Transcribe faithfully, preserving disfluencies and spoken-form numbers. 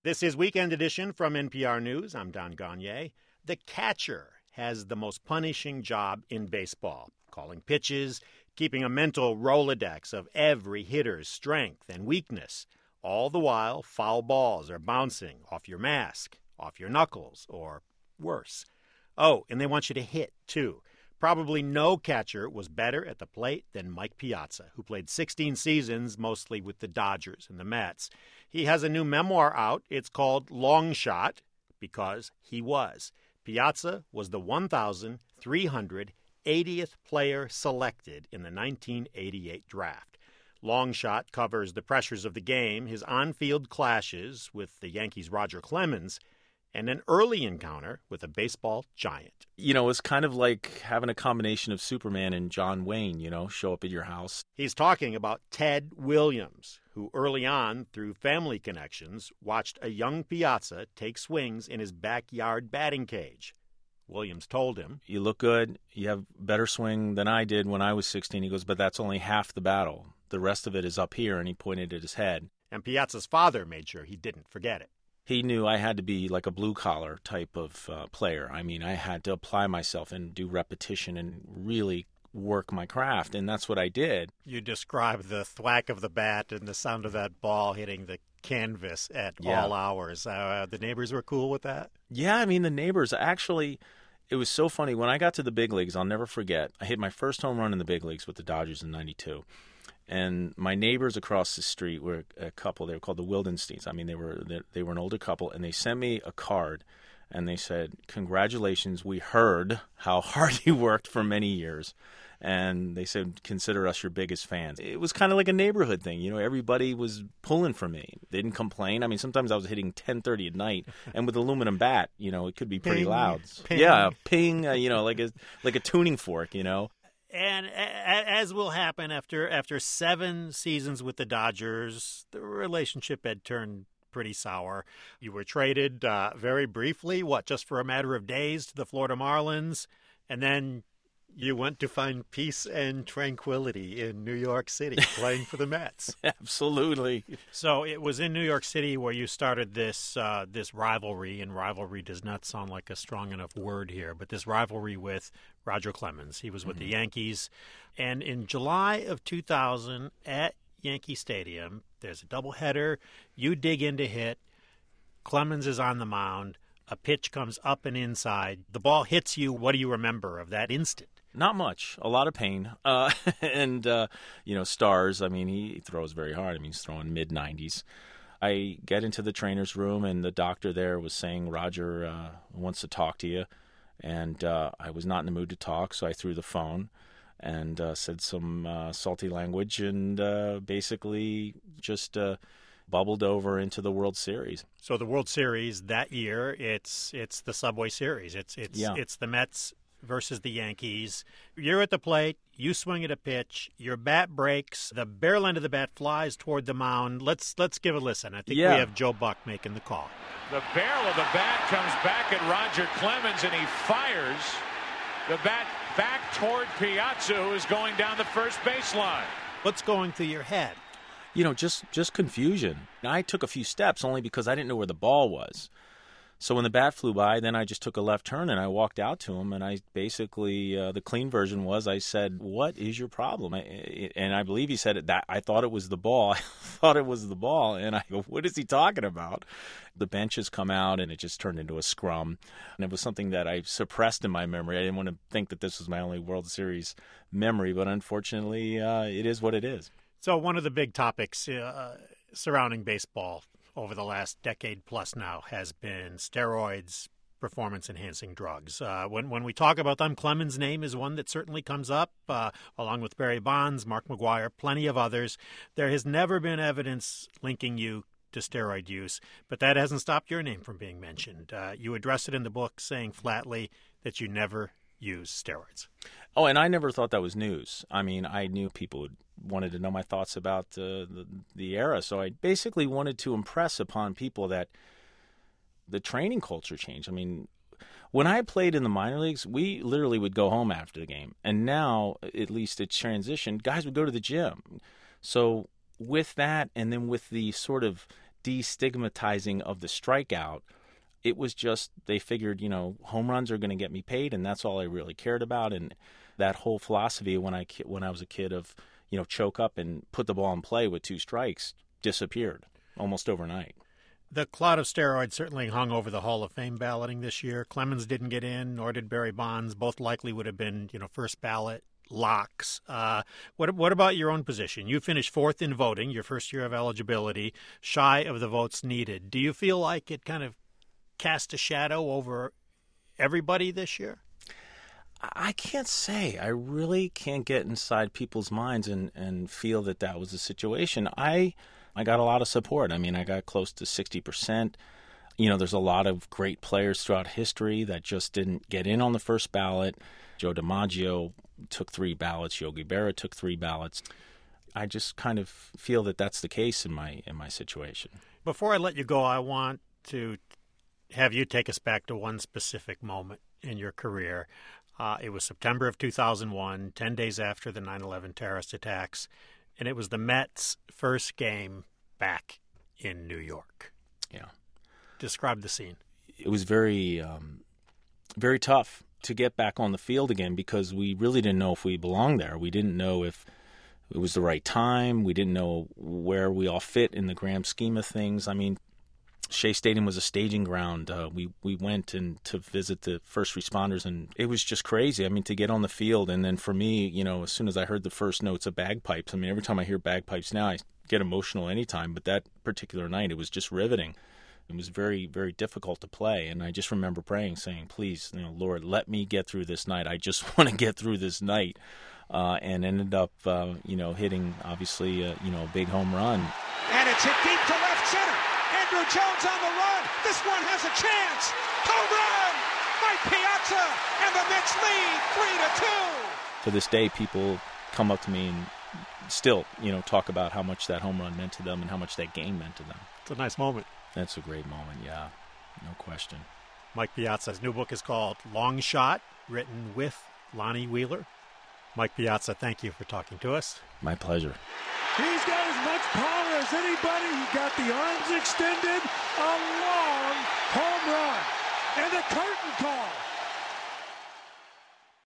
This is Weekend Edition from N P R News. I'm Don Gagné. The catcher has the most punishing job in baseball, calling pitches, keeping a mental Rolodex of every hitter's strength and weakness. All the while, foul balls are bouncing off your mask, off your knuckles, or worse. Oh, and they want you to hit, too. Probably no catcher was better at the plate than Mike Piazza, who played sixteen seasons, mostly with the Dodgers and the Mets. He has a new memoir out. It's called Long Shot, because he was. Piazza was the one thousand three hundred eightieth player selected in the nineteen eighty-eight draft. Long Shot covers the pressures of the game, his on-field clashes with the Yankees' Roger Clemens, and an early encounter with a baseball giant. You know, it's kind of like having a combination of Superman and John Wayne, you know, show up at your house. He's talking about Ted Williams, who early on, through family connections, watched a young Piazza take swings in his backyard batting cage. Williams told him, "You look good. You have better swing than I did when I was sixteen. He goes, "But that's only half the battle. The rest of it is up here," and he pointed at his head. And Piazza's father made sure he didn't forget it. He knew I had to be like a blue-collar type of uh, player. I mean, I had to apply myself and do repetition and really work my craft, and that's what I did. You described the thwack of the bat and the sound of that ball hitting the canvas at yeah. all hours. Uh, the neighbors were cool with that? Yeah, I mean, the neighbors actually, it was so funny. When I got to the big leagues, I'll never forget, I hit my first home run in the big leagues with the Dodgers in ninety-two. And my neighbors across the street were a couple. They were called the Wildensteins. I mean, they were they were an older couple, and they sent me a card, and they said, "Congratulations, we heard how hard you worked for many years." And they said, "Consider us your biggest fans." It was kind of like a neighborhood thing. You know, everybody was pulling for me. They didn't complain. I mean, sometimes I was hitting ten thirty at night, and with aluminum bat, you know, it could be pretty ping, loud. Ping. Yeah, ping, uh, you know, like a like a tuning fork, you know. And as will happen after after seven seasons with the Dodgers, the relationship had turned pretty sour. You were traded uh, very briefly, what, just for a matter of days to the Florida Marlins, and then you went to find peace and tranquility in New York City playing for the Mets. Absolutely. So it was in New York City where you started this uh, this rivalry, and rivalry does not sound like a strong enough word here, but this rivalry with Roger Clemens. He was with mm-hmm. the Yankees. And in July of two thousand at Yankee Stadium, there's a doubleheader. You dig in to hit. Clemens is on the mound. A pitch comes up and inside. The ball hits you. What do you remember of that instant? Not much. A lot of pain. Uh, and, uh, you know, Stars, I mean, he throws very hard. I mean, he's throwing mid nineties. I get into the trainer's room, and the doctor there was saying, "Roger uh, wants to talk to you." And uh, I was not in the mood to talk, so I threw the phone and uh, said some uh, salty language and uh, basically just uh, bubbled over into the World Series. So the World Series that year, it's it's the Subway Series. It's it's yeah. it's the Mets versus the Yankees. You're at the plate. You swing at a pitch. Your bat breaks. The barrel end of the bat flies toward the mound. Let's let's give a listen. I think yeah. we have Joe Buck making the call. The barrel of the bat comes back at Roger Clemens, and he fires the bat back toward Piazza, who is going down the first baseline. What's going through your head? You know, just, just confusion. I took a few steps only because I didn't know where the ball was. So when the bat flew by, then I just took a left turn and I walked out to him, and I basically, uh, the clean version was, I said, "What is your problem?" I, and I believe he said it, that I thought it was the ball. I thought it was the ball. And I go, "What is he talking about?" The benches come out, and it just turned into a scrum. And it was something that I suppressed in my memory. I didn't want to think that this was my only World Series memory, but unfortunately, uh, it is what it is. So one of the big topics uh, surrounding baseball over the last decade plus now has been steroids, performance-enhancing drugs. Uh, when when we talk about them, Clemens' name is one that certainly comes up, uh, along with Barry Bonds, Mark McGwire, plenty of others. There has never been evidence linking you to steroid use, but that hasn't stopped your name from being mentioned. Uh, you address it in the book saying flatly that you never use steroids. Oh, and I never thought that was news. I mean, I knew people would wanted to know my thoughts about uh, the, the era, so I basically wanted to impress upon people that the training culture changed. I mean, when I played in the minor leagues, we literally would go home after the game, and now, at least it's transitioned, guys would go to the gym. So with that, and then with the sort of destigmatizing of the strikeout. It was just they figured, you know, home runs are going to get me paid, and that's all I really cared about. And that whole philosophy when I when I was a kid of, you know, choke up and put the ball in play with two strikes disappeared almost overnight. The cloud of steroids certainly hung over the Hall of Fame balloting this year. Clemens didn't get in, nor did Barry Bonds. Both likely would have been, you know, first ballot locks. Uh, what what about your own position? You finished fourth in voting, your first year of eligibility, shy of the votes needed. Do you feel like it kind of cast a shadow over everybody this year? I can't say. I really can't get inside people's minds and, and feel that that was the situation. I I got a lot of support. I mean, I got close to sixty percent. You know, there's a lot of great players throughout history that just didn't get in on the first ballot. Joe DiMaggio took three ballots. Yogi Berra took three ballots. I just kind of feel that that's the case in my in my situation. Before I let you go, I want to have you take us back to one specific moment in your career. Uh, it was September of two thousand one, ten days after the nine eleven terrorist attacks, and it was the Mets' first game back in New York. Yeah. Describe the scene. It was very, um, very tough to get back on the field again because we really didn't know if we belonged there. We didn't know if it was the right time. We didn't know where we all fit in the grand scheme of things. I mean, Shea Stadium was a staging ground. Uh, we we went and to visit the first responders, and it was just crazy. I mean, to get on the field, and then for me, you know, as soon as I heard the first notes of bagpipes, I mean, every time I hear bagpipes now, I get emotional anytime. But that particular night, it was just riveting. It was very, very difficult to play, and I just remember praying, saying, "Please, you know, Lord, let me get through this night. I just want to get through this night." Uh, and ended up, uh, you know, hitting obviously, uh, you know, a big home run. And it's hit deep to left center. Andrew Jones on the run. This one has a chance. Home run! Mike Piazza, and the Mets lead three to two. To this day, people come up to me and still, you know, talk about how much that home run meant to them and how much that game meant to them. It's a nice moment. That's a great moment, yeah, no question. Mike Piazza's new book is called Long Shot, written with Lonnie Wheeler. Mike Piazza, thank you for talking to us. My pleasure. He's got as much power as anybody. He got the arms extended. A long home run. And a curtain call.